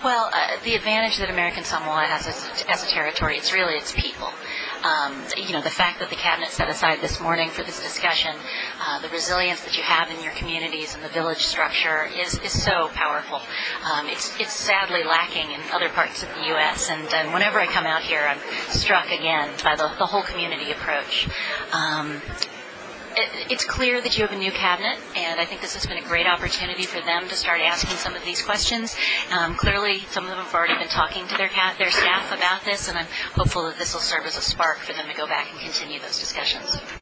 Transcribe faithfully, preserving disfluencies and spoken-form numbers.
Well, uh, the advantage that American Samoa has as, as a territory, it's really its people. Um, you know, the fact that the cabinet set aside this morning for this discussion, uh, the resilience that you have in your communities and the village structure is, is so powerful. Um, it's, it's sadly lacking in other parts of the U S, and, and whenever I come out here, I'm struck again by the, the whole community approach. Um, it, it's clear that you have a new cabinet, and I think this has been a great opportunity for them to start asking some of these questions. Um, clearly, some of them have already been talking to their ca- their staff about this, and I'm hopeful that this will serve as a spark for them to go back and continue those discussions.